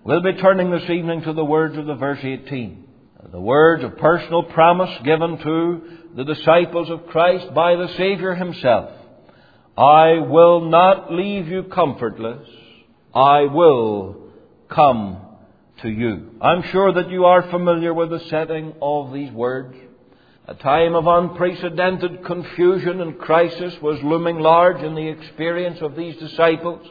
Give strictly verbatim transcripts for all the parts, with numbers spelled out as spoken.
We'll be turning this evening to the words of the verse eighteen. The words of personal promise given to the disciples of Christ by the Savior Himself. I will not leave you comfortless. I will come to you. I'm sure that you are familiar with the setting of these words. A time of unprecedented confusion and crisis was looming large in the experience of these disciples,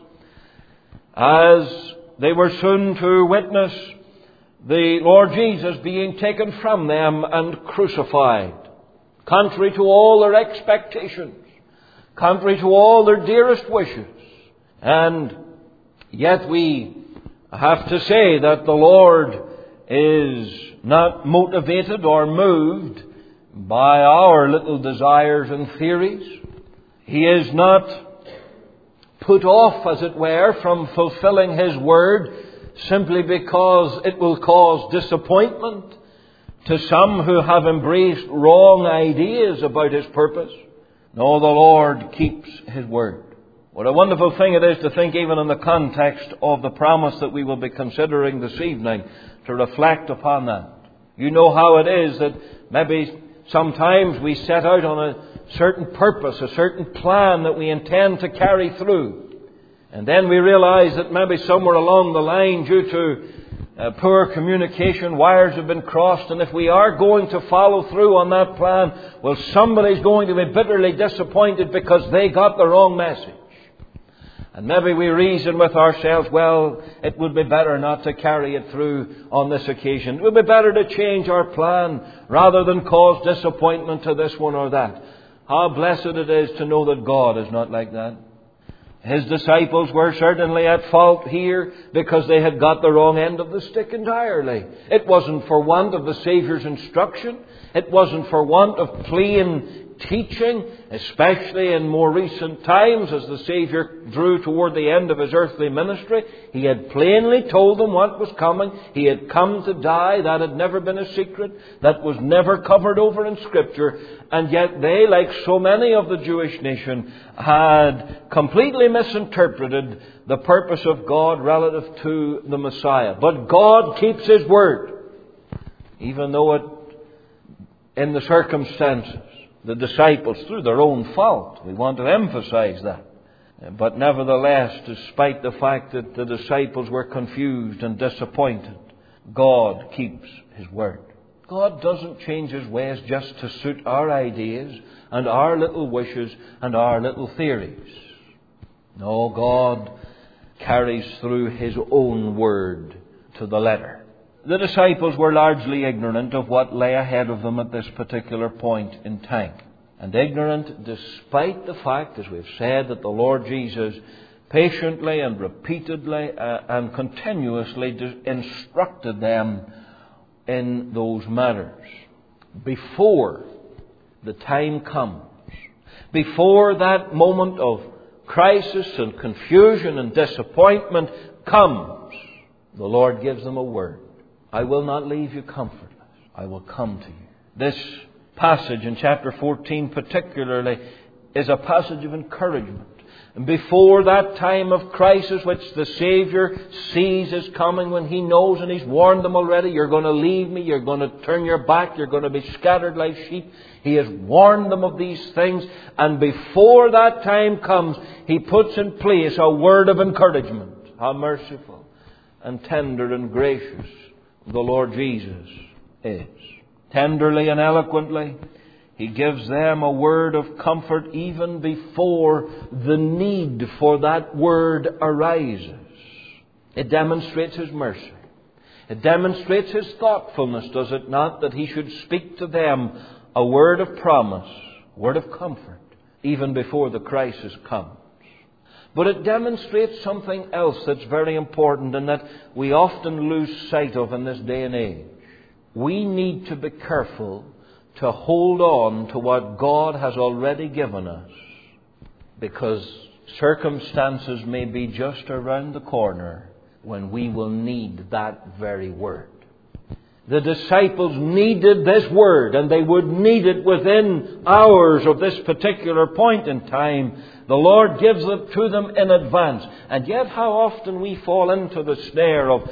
as they were soon to witness the Lord Jesus being taken from them and crucified, contrary to all their expectations, contrary to all their dearest wishes. And yet we have to say that the Lord is not motivated or moved by our little desires and theories. He is not put off, as it were, from fulfilling His word simply because it will cause disappointment to some who have embraced wrong ideas about His purpose. No, the Lord keeps His word. What a wonderful thing it is to think, even in the context of the promise that we will be considering this evening, to reflect upon that. You know how it is that maybe sometimes we set out on a certain purpose, a certain plan that we intend to carry through. And then we realize that maybe somewhere along the line, due to uh, poor communication, wires have been crossed. And if we are going to follow through on that plan, well, somebody's going to be bitterly disappointed because they got the wrong message. And maybe we reason with ourselves, well, it would be better not to carry it through on this occasion. It would be better to change our plan rather than cause disappointment to this one or that. How blessed it is to know that God is not like that. His disciples were certainly at fault here because they had got the wrong end of the stick entirely. It wasn't for want of the Saviour's instruction. It wasn't for want of plain teaching, especially in more recent times as the Saviour drew toward the end of His earthly ministry. He had plainly told them what was coming. He had come to die. That had never been a secret. That was never covered over in Scripture. And yet they, like so many of the Jewish nation, had completely misinterpreted the purpose of God relative to the Messiah. But God keeps His word, even though it, in the circumstances, the disciples, through their own fault. We want to emphasize that. But nevertheless, despite the fact that the disciples were confused and disappointed, God keeps His word. God doesn't change His ways just to suit our ideas and our little wishes and our little theories. No, God carries through His own word to the letter. The disciples were largely ignorant of what lay ahead of them at this particular point in time. And ignorant despite the fact, as we've said, that the Lord Jesus patiently and repeatedly uh, and continuously instructed them in those matters. Before the time comes, before that moment of crisis and confusion and disappointment comes, the Lord gives them a word. I will not leave you comfortless. I will come to you. This passage in chapter fourteen particularly is a passage of encouragement. And before that time of crisis which the Saviour sees is coming, when He knows and He's warned them already, you're going to leave me, you're going to turn your back, you're going to be scattered like sheep. He has warned them of these things. And before that time comes, He puts in place a word of encouragement. How merciful and tender and gracious the Lord Jesus is. Tenderly and eloquently, He gives them a word of comfort even before the need for that word arises. It demonstrates His mercy. It demonstrates His thoughtfulness, does it not, that He should speak to them a word of promise, a word of comfort, even before the crisis comes. But it demonstrates something else that's very important and that we often lose sight of in this day and age. We need to be careful to hold on to what God has already given us, because circumstances may be just around the corner when we will need that very word. The disciples needed this word, and they would need it within hours of this particular point in time. The Lord gives it to them in advance. And yet how often we fall into the snare of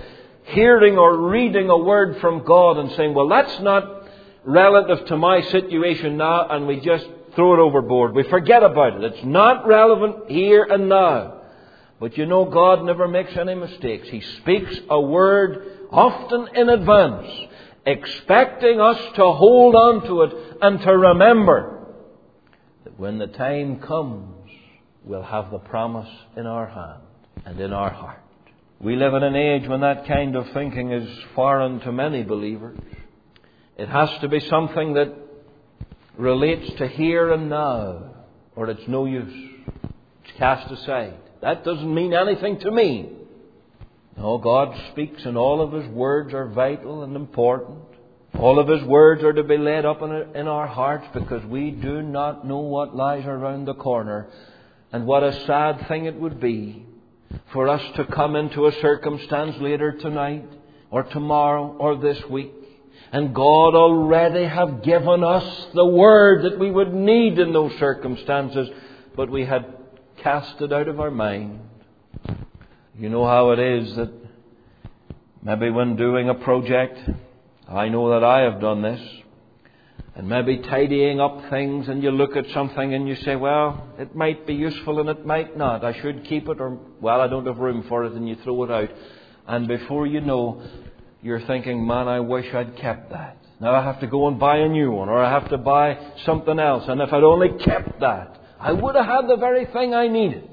hearing or reading a word from God and saying, well, that's not relative to my situation now, and we just throw it overboard. We forget about it. It's not relevant here and now. But you know, God never makes any mistakes. He speaks a word often in advance, expecting us to hold on to it and to remember that when the time comes, we'll have the promise in our hand and in our heart. We live in an age when that kind of thinking is foreign to many believers. It has to be something that relates to here and now, or it's no use. It's cast aside. That doesn't mean anything to me. No, God speaks, and all of His words are vital and important. All of His words are to be laid up in our hearts, because we do not know what lies around the corner. And what a sad thing it would be for us to come into a circumstance later tonight, or tomorrow, or this week, and God already have given us the word that we would need in those circumstances, but we had cast it out of our mind. You know how it is that maybe when doing a project, I know that I have done this, and maybe tidying up things, and you look at something and you say, well, it might be useful and it might not. I should keep it, or, well, I don't have room for it, and you throw it out. And before you know, you're thinking, man, I wish I'd kept that. Now I have to go and buy a new one, or I have to buy something else. And if I'd only kept that, I would have had the very thing I needed.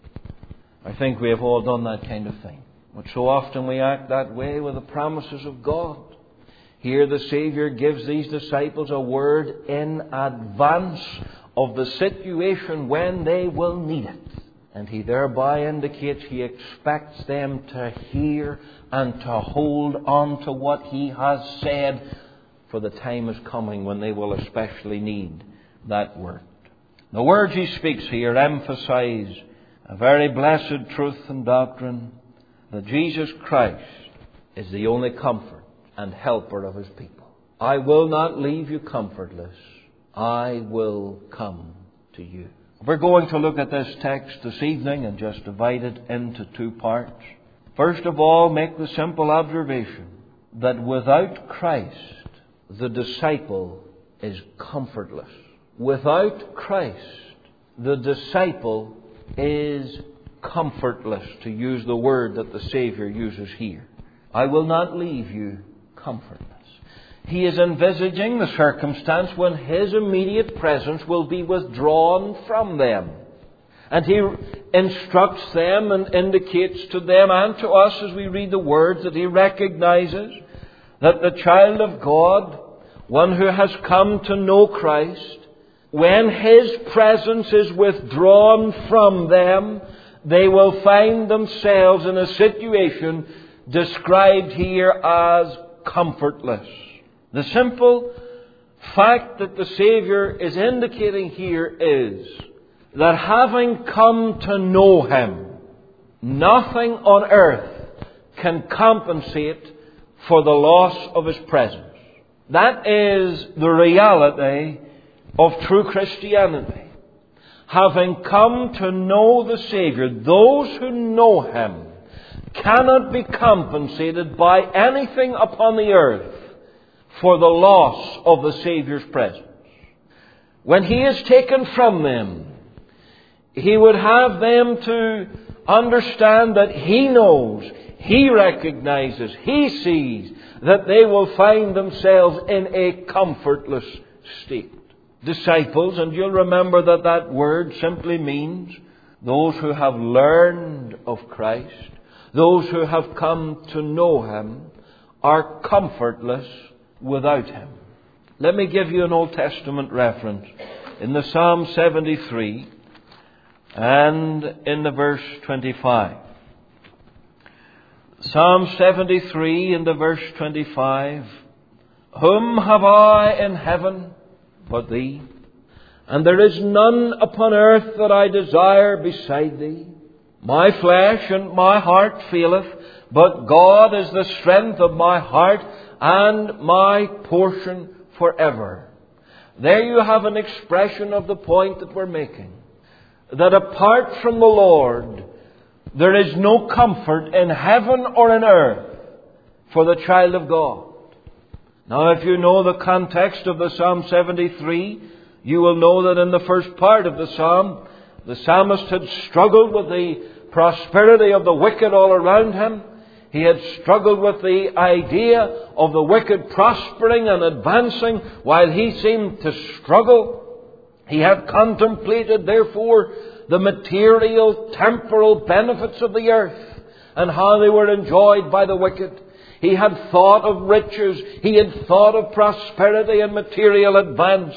I think we have all done that kind of thing. But so often we act that way with the promises of God. Here the Saviour gives these disciples a word in advance of the situation when they will need it. And He thereby indicates He expects them to hear and to hold on to what He has said, for the time is coming when they will especially need that word. The words He speaks here emphasize a very blessed truth and doctrine, that Jesus Christ is the only comfort and helper of His people. I will not leave you comfortless. I will come to you. We're going to look at this text this evening and just divide it into two parts. First of all, make the simple observation that without Christ, the disciple is comfortless. Without Christ, the disciple is comfortless, to use the word that the Saviour uses here. I will not leave you comfortless. He is envisaging the circumstance when His immediate presence will be withdrawn from them. And He instructs them and indicates to them and to us as we read the words that He recognizes that the child of God, one who has come to know Christ, when His presence is withdrawn from them, they will find themselves in a situation described here as comfortless. The simple fact that the Saviour is indicating here is that having come to know Him, nothing on earth can compensate for the loss of His presence. That is the reality of true Christianity. Having come to know the Saviour, those who know Him cannot be compensated by anything upon the earth for the loss of the Saviour's presence. When He is taken from them, He would have them to understand that He knows, He recognizes, He sees that they will find themselves in a comfortless state. Disciples, and you'll remember that that word simply means those who have learned of Christ, those who have come to know Him, are comfortless without Him. Let me give you an Old Testament reference in the Psalm seventy-three and in the verse twenty-five. Psalm seventy-three in the verse twenty-five. Whom have I in heaven but Thee? And there is none upon earth that I desire beside Thee. My flesh and my heart faileth, but God is the strength of my heart and my portion forever. There you have an expression of the point that we're making. That apart from the Lord, there is no comfort in heaven or in earth. for the child of God. Now, if you know the context of the Psalm seventy-three, you will know that in the first part of the Psalm, the psalmist had struggled with the prosperity of the wicked all around him. He had struggled with the idea of the wicked prospering and advancing while he seemed to struggle. He had contemplated, therefore, the material, temporal benefits of the earth and how they were enjoyed by the wicked. He had thought of riches. He had thought of prosperity and material advance.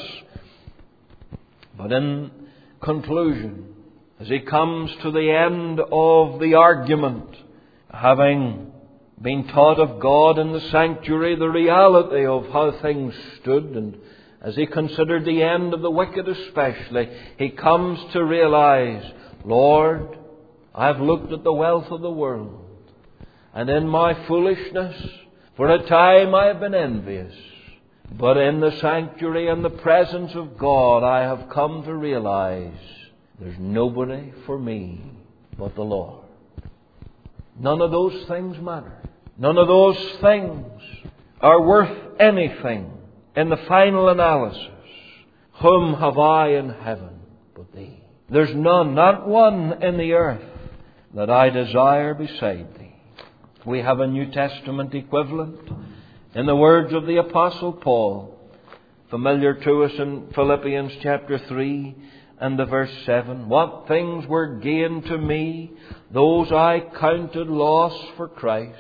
But in conclusion, as he comes to the end of the argument, having been taught of God in the sanctuary the reality of how things stood, and as he considered the end of the wicked especially, he comes to realize, Lord, I've looked at the wealth of the world, and in my foolishness, for a time I have been envious. But in the sanctuary and the presence of God, I have come to realize there's nobody for me but the Lord. None of those things matter. None of those things are worth anything in the final analysis. Whom have I in heaven but Thee? There's none, not one in the earth that I desire beside Thee. We have a New Testament equivalent in the words of the Apostle Paul, familiar to us in Philippians chapter three and the verse seven. What things were gained to me, those I counted loss for Christ.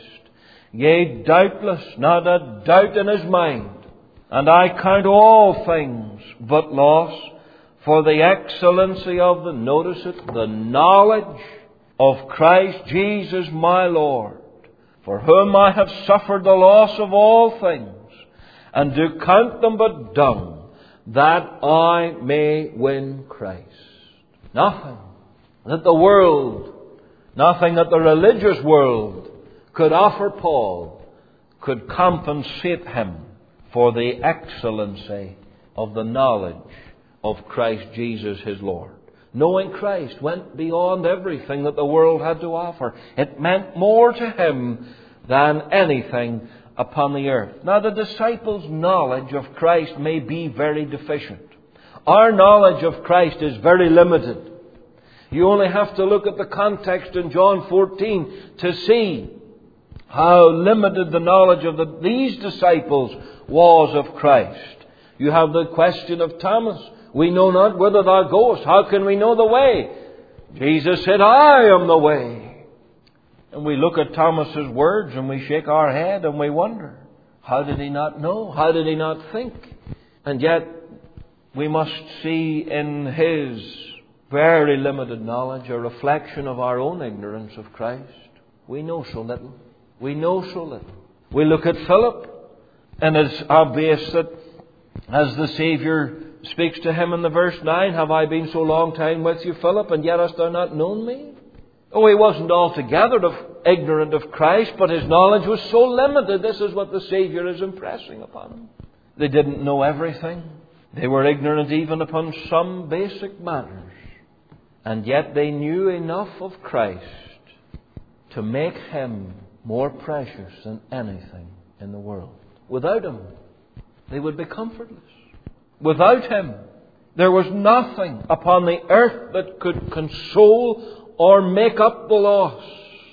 Yea, doubtless, not a doubt in his mind. And I count all things but loss for the excellency of the, notice it, the knowledge of Christ Jesus my Lord, for whom I have suffered the loss of all things, and do count them but dung, that I may win Christ. Nothing that the world, nothing that the religious world could offer Paul could compensate him for the excellency of the knowledge of Christ Jesus his Lord. Knowing Christ went beyond everything that the world had to offer. It meant more to him than anything upon the earth. Now, the disciples' knowledge of Christ may be very deficient. Our knowledge of Christ is very limited. You only have to look at the context in John fourteen to see how limited the knowledge of the, these disciples was of Christ. You have the question of Thomas. We know not whither thou goest. How can we know the way? Jesus said, I am the way. And we look at Thomas's words and we shake our head and we wonder, how did he not know? How did he not think? And yet we must see in his very limited knowledge a reflection of our own ignorance of Christ. We know so little. We know so little. We look at Philip, and it's obvious that as the Saviour speaks to him in the verse nine, have I been so long time with you, Philip, and yet hast thou not known me? Oh, he wasn't altogether of, ignorant of Christ, but his knowledge was so limited. This is what the Saviour is impressing upon him. They didn't know everything. They were ignorant even upon some basic matters. And yet they knew enough of Christ to make him more precious than anything in the world. Without him, they would be comfortless. Without him, there was nothing upon the earth that could console or make up the loss.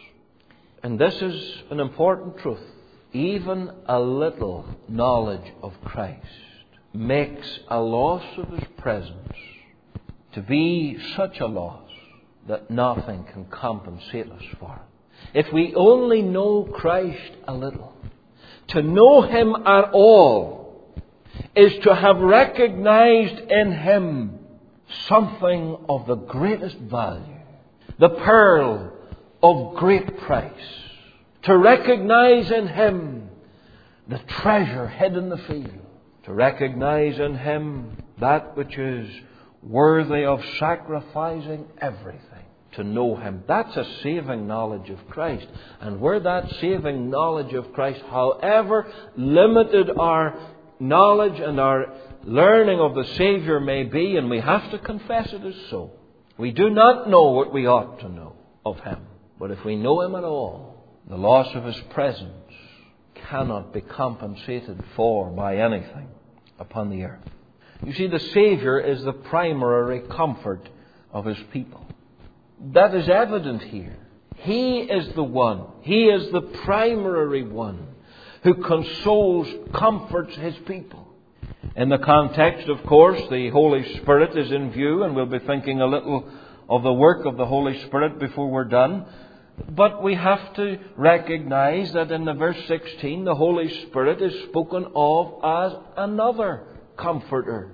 And this is an important truth. Even a little knowledge of Christ makes a loss of his presence to be such a loss that nothing can compensate us for it. If we only know Christ a little, to know him at all is to have recognized in him something of the greatest value, the pearl of great price. To recognize in him the treasure hid in the field. To recognize in him that which is worthy of sacrificing everything. To know him. That's a saving knowledge of Christ. And where that saving knowledge of Christ, however limited our knowledge and our learning of the Saviour may be, and we have to confess it is so. We do not know what we ought to know of him. But if we know him at all, the loss of his presence cannot be compensated for by anything upon the earth. You see, the Saviour is the primary comfort of His people. That is evident here. He is the one, He is the primary one who consoles, comforts His people. In the context, of course, the Holy Spirit is in view, and we'll be thinking a little of the work of the Holy Spirit before we're done. But we have to recognize that in the verse sixteen, the Holy Spirit is spoken of as another comforter.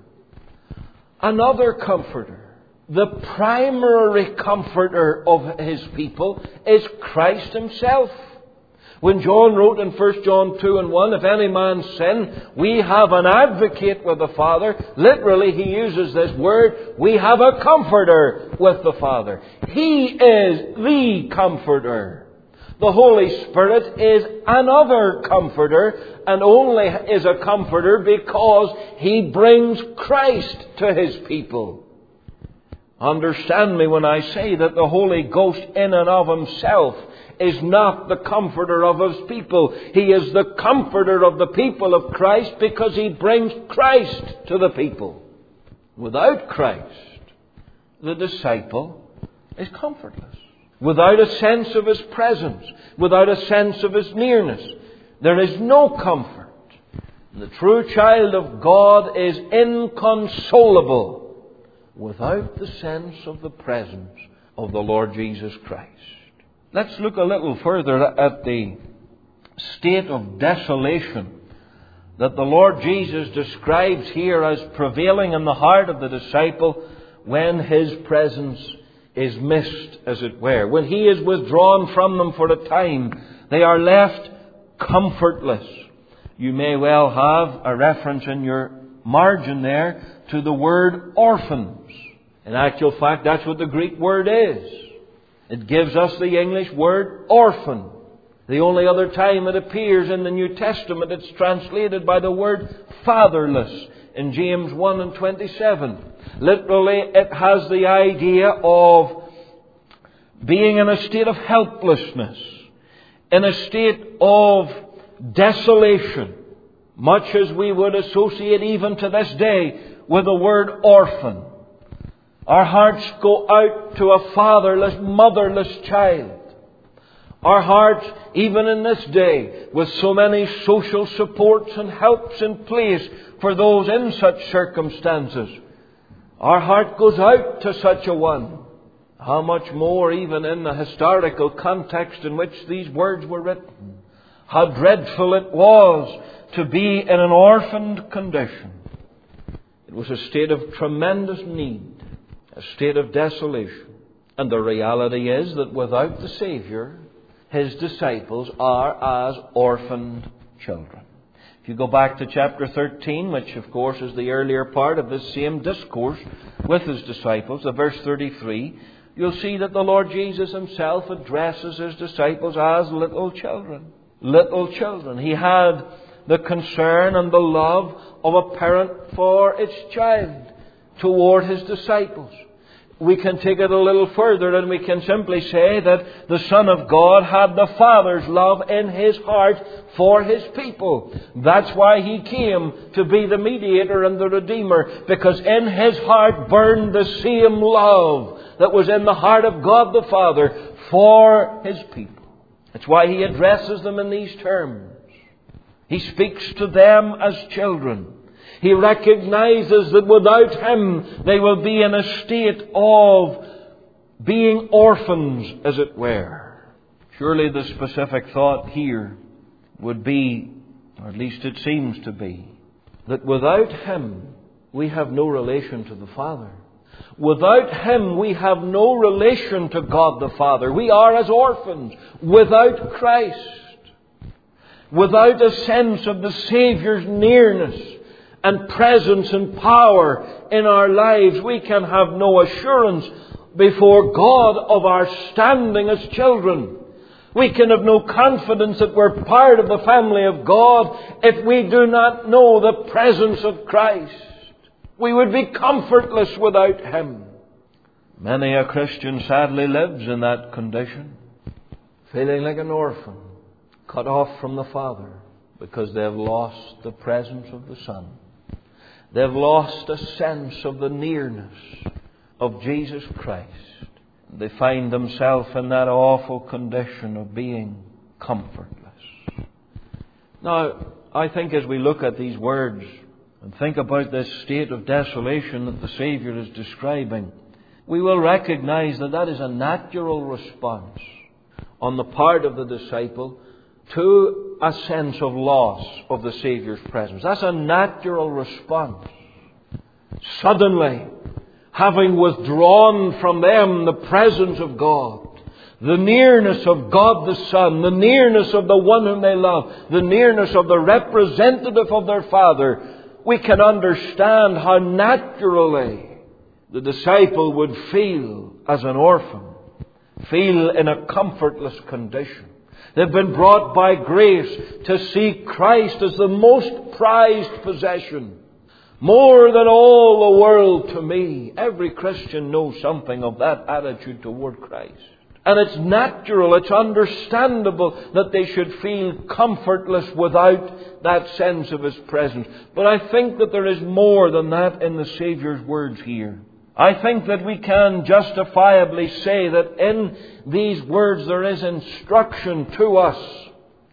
Another comforter. The primary comforter of His people is Christ Himself. When John wrote in First John two and one, if any man sin, we have an advocate with the Father. Literally, he uses this word, we have a comforter with the Father. He is the comforter. The Holy Spirit is another comforter, and only is a comforter because He brings Christ to His people. Understand me when I say that the Holy Ghost in and of Himself is not the comforter of His people. He is the comforter of the people of Christ because He brings Christ to the people. Without Christ, the disciple is comfortless. Without a sense of His presence, without a sense of His nearness, there is no comfort. The true child of God is inconsolable without the sense of the presence of the Lord Jesus Christ. Let's look a little further at the state of desolation that the Lord Jesus describes here as prevailing in the heart of the disciple when His presence is missed, as it were. When He is withdrawn from them for a time, they are left comfortless. You may well have a reference in your margin there to the word orphans. In actual fact, that's what the Greek word is. It gives us the English word orphan. The only other time it appears in the New Testament, it's translated by the word fatherless in James one and twenty-seven. Literally, it has the idea of being in a state of helplessness, in a state of desolation, much as we would associate even to this day with the word orphan. Our hearts go out to a fatherless, motherless child. Our hearts, even in this day, with so many social supports and helps in place for those in such circumstances, our heart goes out to such a one. How much more even in the historical context in which these words were written. How dreadful it was to be in an orphaned condition. It was a state of tremendous need. A state of desolation. And the reality is that without the Saviour, His disciples are as orphaned children. If you go back to chapter thirteen, which of course is the earlier part of this same discourse with His disciples, the verse thirty-three, you'll see that the Lord Jesus Himself addresses His disciples as little children. Little children. He had the concern and the love of a parent for its child toward His disciples. We can take it a little further and we can simply say that the Son of God had the Father's love in His heart for His people. That's why He came to be the mediator and the Redeemer, because in His heart burned the same love that was in the heart of God the Father for His people. That's why He addresses them in these terms. He speaks to them as children. He recognizes that without Him they will be in a state of being orphans, as it were. Surely the specific thought here would be, or at least it seems to be, that without Him we have no relation to the Father. Without Him we have no relation to God the Father. We are as orphans without Christ. Without a sense of the Saviour's nearness and presence and power in our lives, we can have no assurance before God of our standing as children. We can have no confidence that we're part of the family of God if we do not know the presence of Christ. We would be comfortless without Him. Many a Christian sadly lives in that condition, feeling like an orphan, cut off from the Father. because they've lost the presence of the Son. They've lost a sense of the nearness of Jesus Christ. They find themselves in that awful condition of being comfortless. Now, I think as we look at these words and think about this state of desolation that the Saviour is describing, we will recognize that that is a natural response on the part of the disciple to a sense of loss of the Saviour's presence. That's a natural response. Suddenly, having withdrawn from them the presence of God, the nearness of God the Son, the nearness of the one whom they love, the nearness of the representative of their Father, we can understand how naturally the disciple would feel as an orphan, feel in a comfortless condition. They've been brought by grace to see Christ as the most prized possession. More than all the world to me. Every Christian knows something of that attitude toward Christ. And it's natural, it's understandable that they should feel comfortless without that sense of His presence. But I think that there is more than that in the Saviour's words here. I think that we can justifiably say that in these words there is instruction to us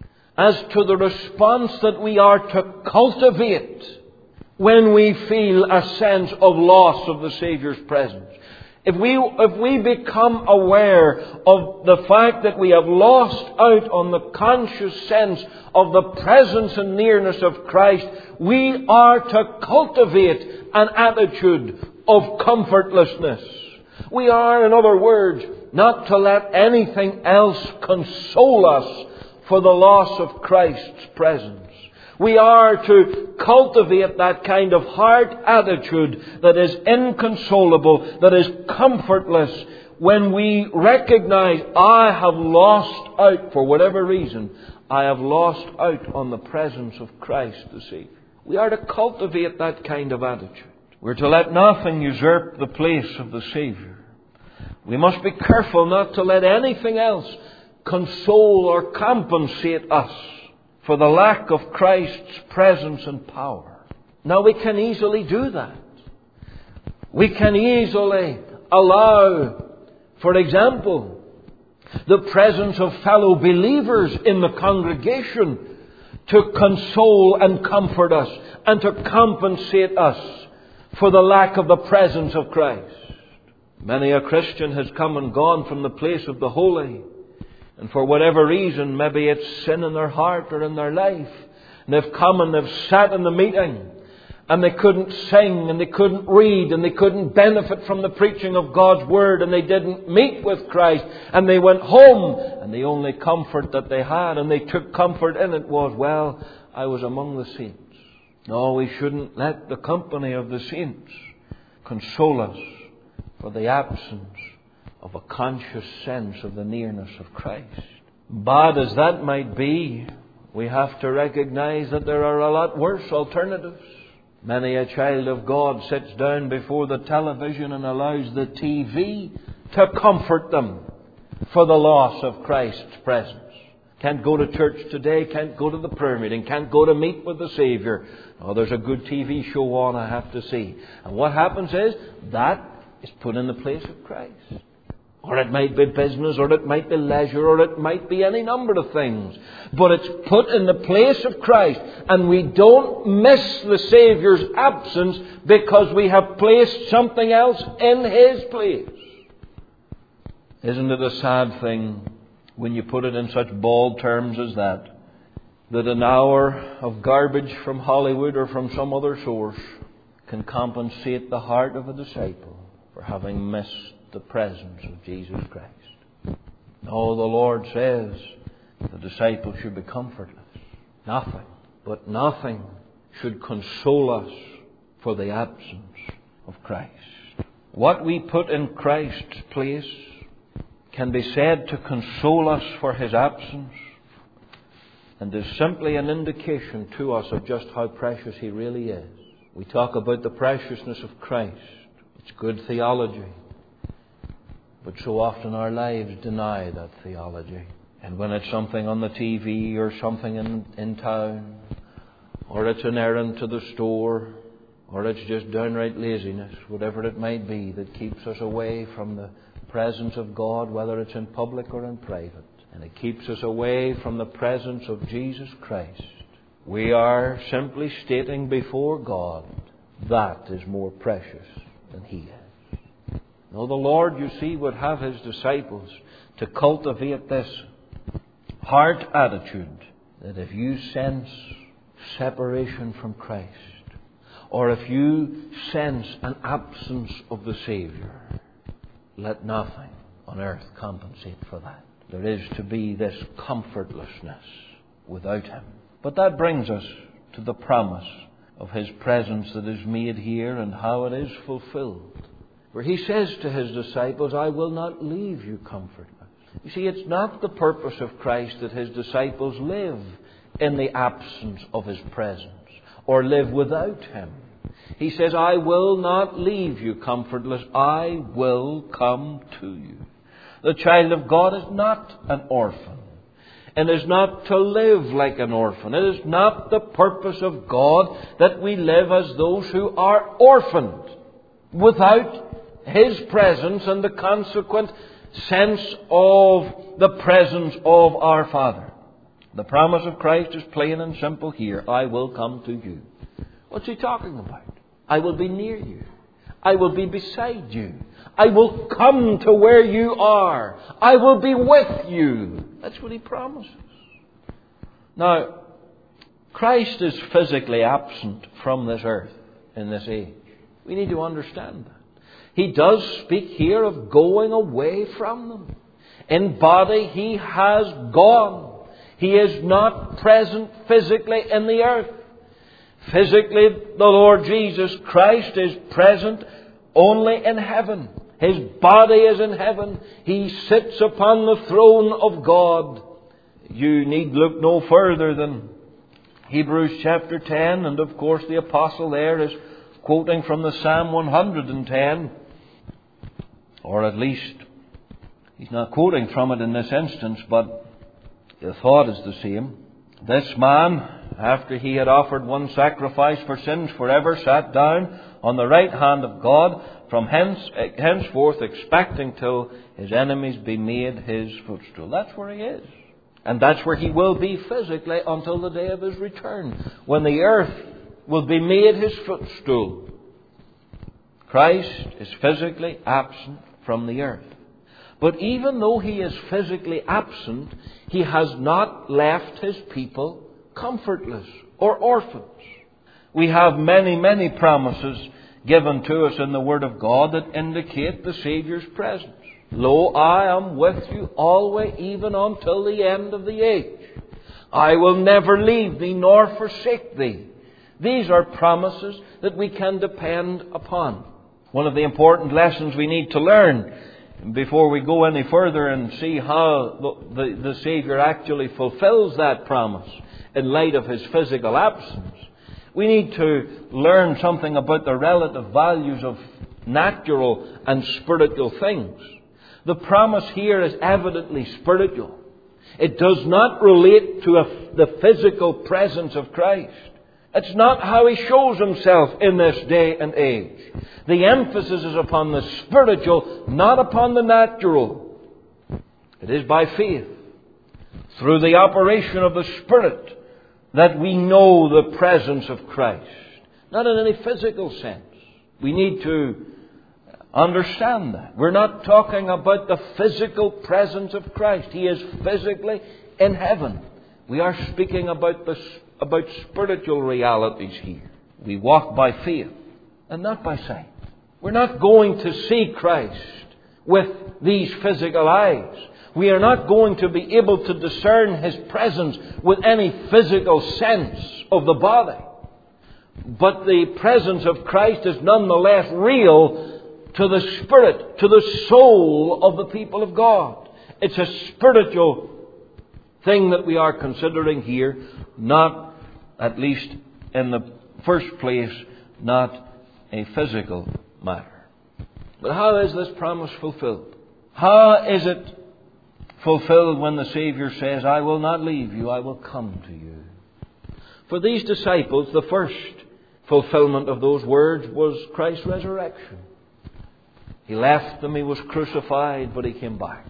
as to the response that we are to cultivate when we feel a sense of loss of the Saviour's presence. If we, if we become aware of the fact that we have lost out on the conscious sense of the presence and nearness of Christ, we are to cultivate an attitude of comfortlessness. We are, in other words, not to let anything else console us for the loss of Christ's presence. We are to cultivate that kind of heart attitude that is inconsolable, that is comfortless, when we recognize, I have lost out, for whatever reason, I have lost out on the presence of Christ the Saviour. We are to cultivate that kind of attitude. We're to let nothing usurp the place of the Saviour. We must be careful not to let anything else console or compensate us for the lack of Christ's presence and power. Now, we can easily do that. We can easily allow, for example, the presence of fellow believers in the congregation to console and comfort us and to compensate us for the lack of the presence of Christ. Many a Christian has come and gone from the place of the holy, and for whatever reason, maybe it's sin in their heart or in their life, and they've come and they've sat in the meeting and they couldn't sing and they couldn't read and they couldn't benefit from the preaching of God's Word, and they didn't meet with Christ, and they went home, and the only comfort that they had, and they took comfort in it, was, well, I was among the saints. No, we shouldn't let the company of the saints console us for the absence of a conscious sense of the nearness of Christ. Bad as that might be, we have to recognize that there are a lot worse alternatives. Many a child of God sits down before the television and allows the T V to comfort them for the loss of Christ's presence. Can't go to church today, can't go to the prayer meeting, can't go to meet with the Saviour. Oh, there's a good T V show on I have to see. And what happens is, that is put in the place of Christ. Or it might be business, or it might be leisure, or it might be any number of things. But it's put in the place of Christ. And we don't miss the Saviour's absence because we have placed something else in His place. Isn't it a sad thing, when you put it in such bald terms as that, that an hour of garbage from Hollywood or from some other source can compensate the heart of a disciple for having missed the presence of Jesus Christ? No, the Lord says the disciple should be comfortless. Nothing, but nothing should console us for the absence of Christ. What we put in Christ's place can be said to console us for His absence, and is simply an indication to us of just how precious He really is. We talk about the preciousness of Christ. It's good theology. But so often our lives deny that theology. And when it's something on the T V or something in, in town, or it's an errand to the store, or it's just downright laziness, whatever it might be, that keeps us away from the presence of God, whether it's in public or in private, and it keeps us away from the presence of Jesus Christ, we are simply stating before God, that is more precious than He is. Now the Lord, you see, would have His disciples to cultivate this heart attitude that if you sense separation from Christ, or if you sense an absence of the Saviour, let nothing on earth compensate for that. There is to be this comfortlessness without Him. But that brings us to the promise of His presence that is made here and how it is fulfilled. Where He says to His disciples, I will not leave you comfortless. You see, it's not the purpose of Christ that His disciples live in the absence of His presence or live without Him. He says, I will not leave you comfortless. I will come to you. The child of God is not an orphan and is not to live like an orphan. It is not the purpose of God that we live as those who are orphaned without His presence and the consequent sense of the presence of our Father. The promise of Christ is plain and simple here. I will come to you. What's He talking about? I will be near you. I will be beside you. I will come to where you are. I will be with you. That's what He promises. Now, Christ is physically absent from this earth in this age. We need to understand that. He does speak here of going away from them. In body, He has gone. He is not present physically in the earth. Physically, the Lord Jesus Christ is present only in heaven. His body is in heaven. He sits upon the throne of God. You need look no further than Hebrews chapter ten. And of course the apostle there is quoting from the Psalm one hundred ten. Or at least, he's not quoting from it in this instance, but the thought is the same. This man, after he had offered one sacrifice for sins forever, sat down on the right hand of God, from hence, henceforth expecting till his enemies be made his footstool. That's where he is. And that's where he will be physically until the day of his return, when the earth will be made his footstool. Christ is physically absent from the earth. But even though He is physically absent, He has not left His people comfortless or orphans. We have many, many promises given to us in the Word of God that indicate the Saviour's presence. Lo, I am with you always, even until the end of the age. I will never leave thee nor forsake thee. These are promises that we can depend upon. One of the important lessons we need to learn before we go any further and see how the, the, the Saviour actually fulfills that promise in light of His physical absence, we need to learn something about the relative values of natural and spiritual things. The promise here is evidently spiritual. It does not relate to a, the physical presence of Christ. It's not how He shows Himself in this day and age. The emphasis is upon the spiritual, not upon the natural. It is by faith, through the operation of the Spirit, that we know the presence of Christ. Not in any physical sense. We need to understand that. We're not talking about the physical presence of Christ. He is physically in heaven. We are speaking about the about spiritual realities here. We walk by faith and not by sight. We're not going to see Christ with these physical eyes. We are not going to be able to discern His presence with any physical sense of the body. But the presence of Christ is nonetheless real to the spirit, to the soul of the people of God. It's a spiritual thing that we are considering here, not, at least in the first place, not a physical matter. But how is this promise fulfilled? How is it fulfilled when the Savior says, I will not leave you, I will come to you. For these disciples, the first fulfillment of those words was Christ's resurrection. He left them, He was crucified, but He came back.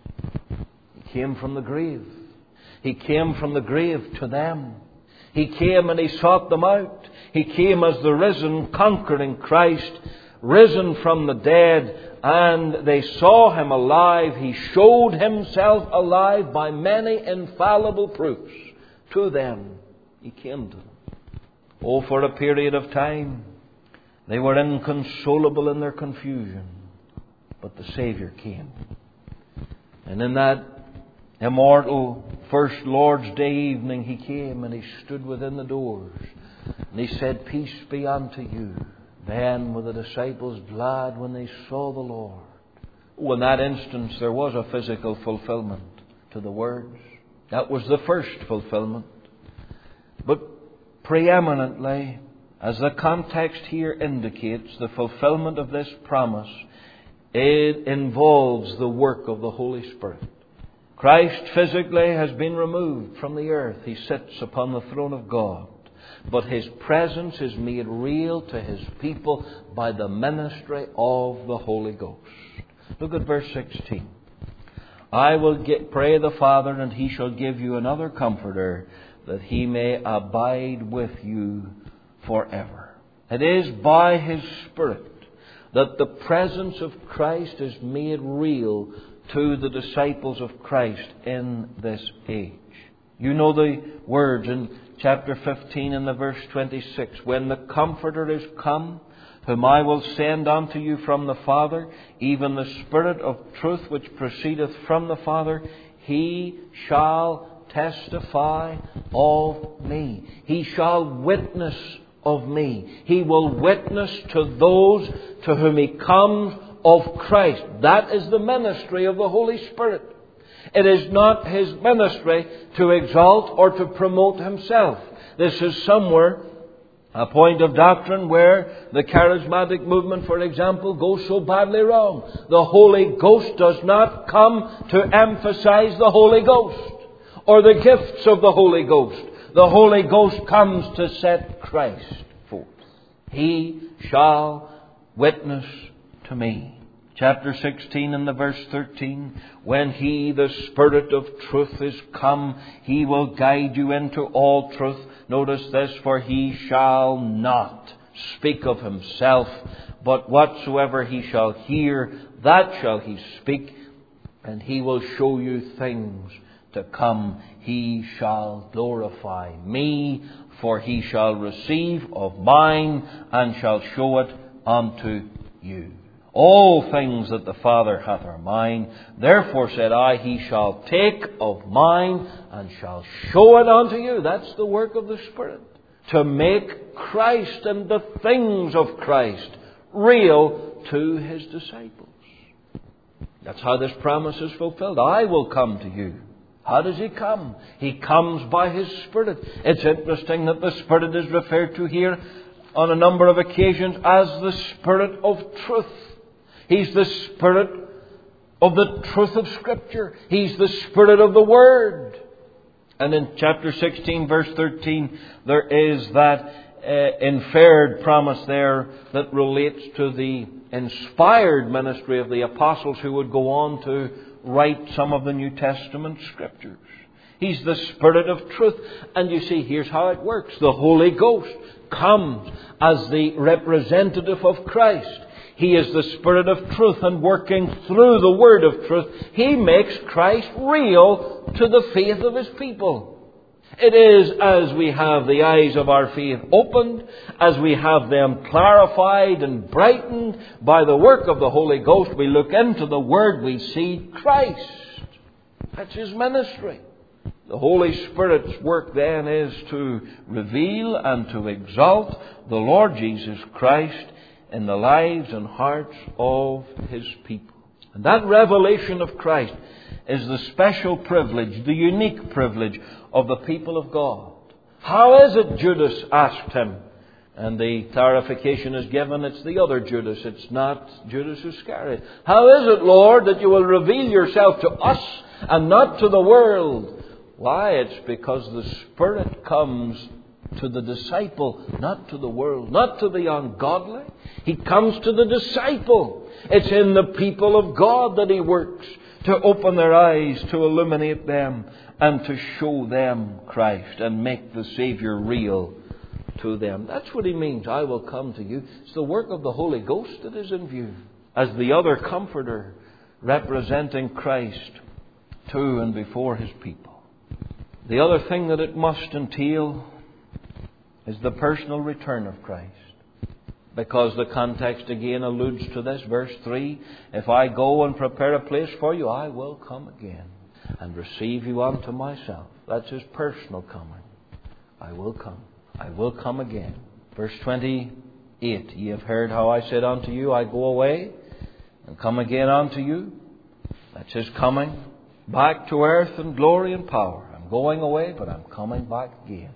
He came from the grave. He came from the grave to them. He came and He sought them out. He came as the risen, conquering Christ, risen from the dead, and they saw Him alive. He showed Himself alive by many infallible proofs to them. He came to them. Oh, for a period of time, they were inconsolable in their confusion. But the Savior came. And in that immortal first Lord's Day evening, He came and He stood within the doors. And He said, peace be unto you. Then were the disciples glad when they saw the Lord. Oh, in that instance, there was a physical fulfillment to the words. That was the first fulfillment. But preeminently, as the context here indicates, the fulfillment of this promise, it involves the work of the Holy Spirit. Christ physically has been removed from the earth. He sits upon the throne of God. But His presence is made real to His people by the ministry of the Holy Ghost. Look at verse sixteen. I will get, pray the Father, and He shall give you another Comforter, that He may abide with you forever. It is by His Spirit that the presence of Christ is made real to the disciples of Christ in this age. You know the words in chapter fifteen and the verse twenty-six. When the Comforter is come, whom I will send unto you from the Father, even the Spirit of truth which proceedeth from the Father, He shall testify of me. He shall witness of me. He will witness to those to whom He comes of Christ. That is the ministry of the Holy Spirit. It is not His ministry to exalt or to promote Himself. This is somewhere a point of doctrine where the charismatic movement, for example, goes so badly wrong. The Holy Ghost does not come to emphasize the Holy Ghost or the gifts of the Holy Ghost. The Holy Ghost comes to set Christ forth. He shall witness to me. Chapter sixteen and the verse thirteen. When He, the Spirit of truth, is come, He will guide you into all truth. Notice this, for He shall not speak of Himself, but whatsoever He shall hear, that shall He speak, and He will show you things to come. He shall glorify me, for He shall receive of mine, and shall show it unto you. All things that the Father hath are mine. Therefore said I, He shall take of mine, and shall show it unto you. That's the work of the Spirit. To make Christ and the things of Christ real to His disciples. That's how this promise is fulfilled. I will come to you. How does He come? He comes by His Spirit. It's interesting that the Spirit is referred to here on a number of occasions as the Spirit of truth. He's the Spirit of the truth of Scripture. He's the Spirit of the Word. And in chapter sixteen, verse thirteen, there is that uh, inferred promise there that relates to the inspired ministry of the apostles who would go on to write some of the New Testament Scriptures. He's the Spirit of truth. And you see, here's how it works. The Holy Ghost comes as the representative of Christ. He is the Spirit of truth, and working through the Word of truth, He makes Christ real to the faith of His people. It is as we have the eyes of our faith opened, as we have them clarified and brightened by the work of the Holy Ghost, we look into the Word, we see Christ. That's His ministry. The Holy Spirit's work then is to reveal and to exalt the Lord Jesus Christ in the lives and hearts of His people. And that revelation of Christ is the special privilege, the unique privilege of the people of God. How is it, Judas asked Him? And the clarification is given, it's the other Judas, it's not Judas Iscariot. How is it, Lord, that you will reveal yourself to us and not to the world. Why? It's because the Spirit comes to the disciple, not to the world, not to the ungodly. He comes to the disciple. It's in the people of God that He works to open their eyes, to illuminate them, and to show them Christ and make the Saviour real to them. That's what He means, I will come to you. It's the work of the Holy Ghost that is in view as the other Comforter, representing Christ to and before His people. The other thing that it must entail is the personal return of Christ. Because the context again alludes to this. Verse three, if I go and prepare a place for you, I will come again and receive you unto myself. That's His personal coming. I will come. I will come again. Verse twenty-eight, ye have heard how I said unto you, I go away and come again unto you. That's His coming back to earth in glory and power. I'm going away, but I'm coming back again.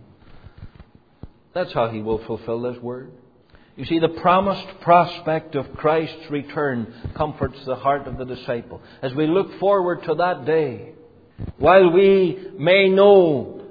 That's how He will fulfill this word. You see, the promised prospect of Christ's return comforts the heart of the disciple. As we look forward to that day, while we may know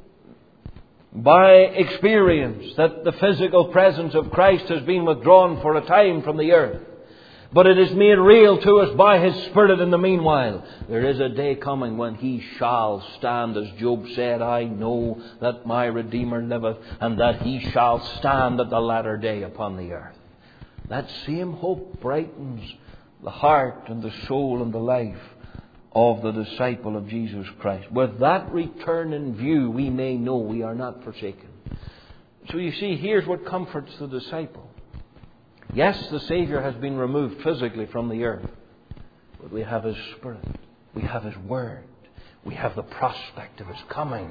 by experience that the physical presence of Christ has been withdrawn for a time from the earth, but it is made real to us by His Spirit in the meanwhile. There is a day coming when He shall stand, as Job said, I know that my Redeemer liveth, and that He shall stand at the latter day upon the earth. That same hope brightens the heart and the soul and the life of the disciple of Jesus Christ. With that return in view, we may know we are not forsaken. So you see, here's what comforts the disciple. Yes, the Saviour has been removed physically from the earth, but we have His Spirit, we have His Word, we have the prospect of His coming.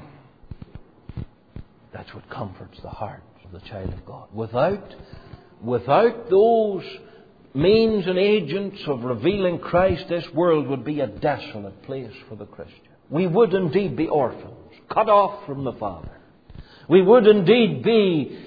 That's what comforts the heart of the child of God. Without, without those means and agents of revealing Christ, this world would be a desolate place for the Christian. We would indeed be orphans, cut off from the Father. We would indeed be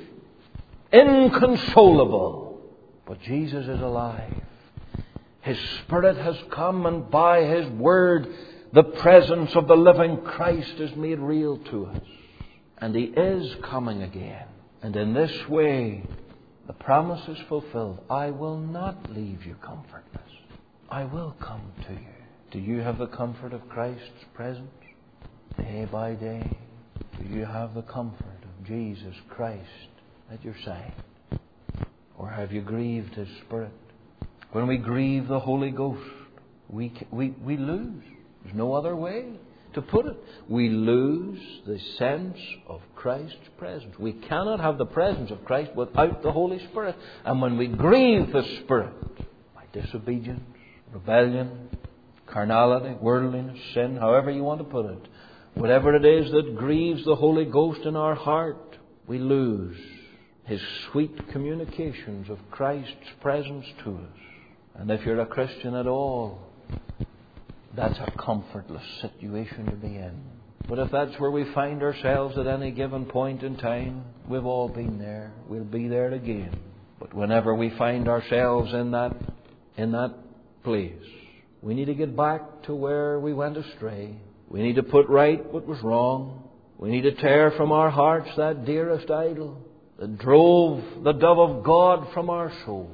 inconsolable. But Jesus is alive. His Spirit has come, and by His Word the presence of the living Christ is made real to us. And He is coming again. And in this way the promise is fulfilled. I will not leave you comfortless. I will come to you. Do you have the comfort of Christ's presence day by day? Do you have the comfort of Jesus Christ at your side? Or have you grieved His Spirit? When we grieve the Holy Ghost, we, we, we lose. There's no other way to put it. We lose the sense of Christ's presence. We cannot have the presence of Christ without the Holy Spirit. And when we grieve the Spirit by disobedience, rebellion, carnality, worldliness, sin, however you want to put it, whatever it is that grieves the Holy Ghost in our heart, we lose His sweet communications of Christ's presence to us. And if you're a Christian at all, that's a comfortless situation to be in. But if that's where we find ourselves at any given point in time, we've all been there. We'll be there again. But whenever we find ourselves in that, in that place, we need to get back to where we went astray. We need to put right what was wrong. We need to tear from our hearts that dearest idol that drove the dove of God from our soul,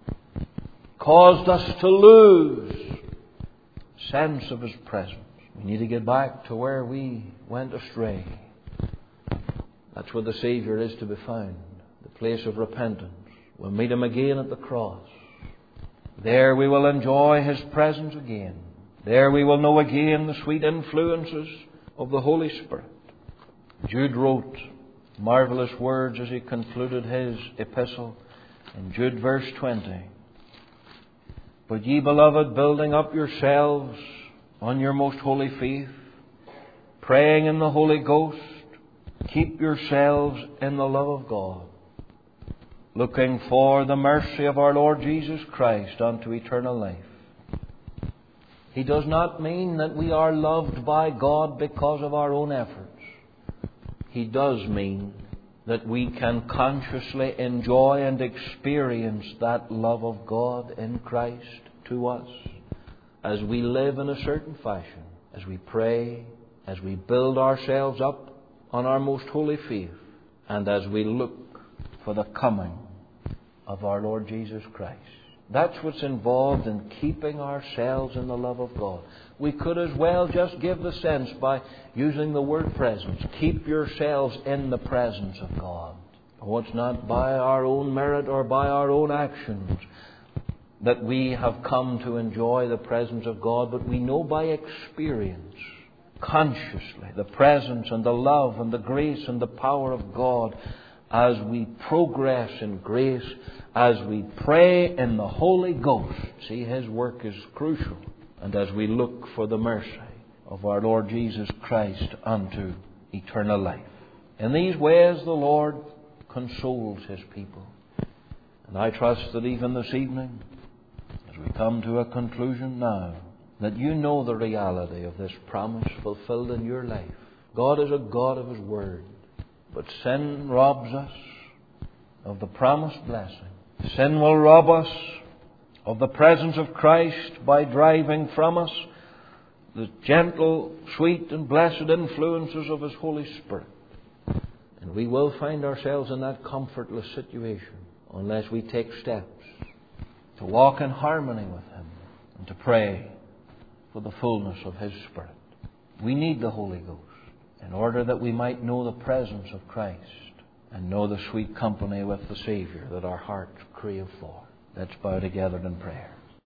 caused us to lose sense of His presence. We need to get back to where we went astray. That's where the Saviour is to be found, the place of repentance. We'll meet Him again at the cross. There we will enjoy His presence again. There we will know again the sweet influences of the Holy Spirit. Jude wrote marvelous words as he concluded his epistle in Jude verse twenty. But ye, beloved, building up yourselves on your most holy faith, praying in the Holy Ghost, keep yourselves in the love of God, looking for the mercy of our Lord Jesus Christ unto eternal life. He does not mean that we are loved by God because of our own efforts. He does mean that we can consciously enjoy and experience that love of God in Christ to us as we live in a certain fashion as we pray, as we build ourselves up on our most holy faith, and as we look for the coming of our Lord Jesus Christ. That's what's involved in keeping ourselves in the love of God. We could as well just give the sense by using the word presence. Keep yourselves in the presence of God. Oh, it's not by our own merit or by our own actions that we have come to enjoy the presence of God, but we know by experience, consciously, the presence and the love and the grace and the power of God as we progress in grace, as we pray in the Holy Ghost. See, His work is crucial. And as we look for the mercy of our Lord Jesus Christ unto eternal life. In these ways the Lord consoles His people. And I trust that even this evening, as we come to a conclusion now, that you know the reality of this promise fulfilled in your life. God is a God of His Word. But sin robs us of the promised blessing. Sin will rob us of the presence of Christ by driving from us the gentle, sweet and blessed influences of His Holy Spirit. And we will find ourselves in that comfortless situation unless we take steps to walk in harmony with Him and to pray for the fullness of His Spirit. We need the Holy Ghost in order that we might know the presence of Christ and know the sweet company with the Saviour that our hearts crave for. Let's bow together in prayer.